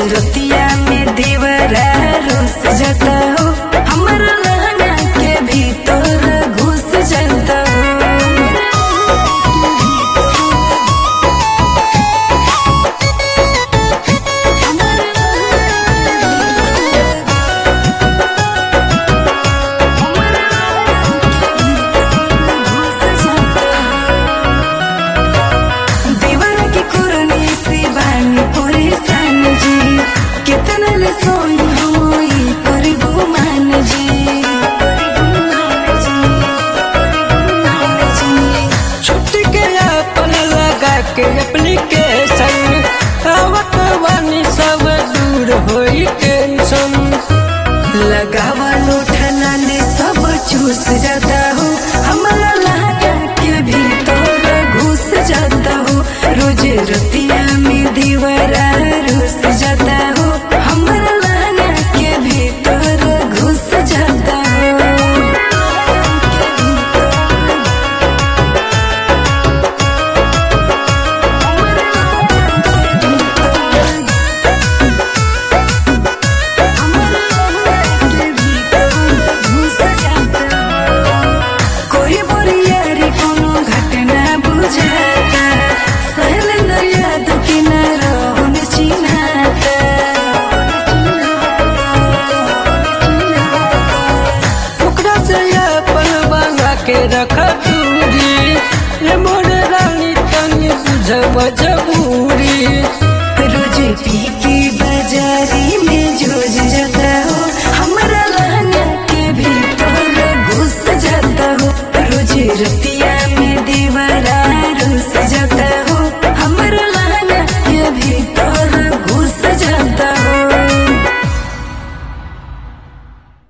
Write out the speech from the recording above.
रतिया में देवरा रोस जाता हो, हमारा लहंगा के भीतर घुस जाता हो। के एप्लीकेशन आवत वानी सब दूर होई टेंशन। लगावा लोठना ले सब चूस जाता हो, हमारा लहंगा के भीतर घुस जाता हो। रोज रतिया में दीवारा रोस जाता हो, हमारा लहंगा के भीतर घुस जाता हो। के रख दूरी ये मोर रानी तनी बुझ मजबूरी। रोज पी के बाजारी में जो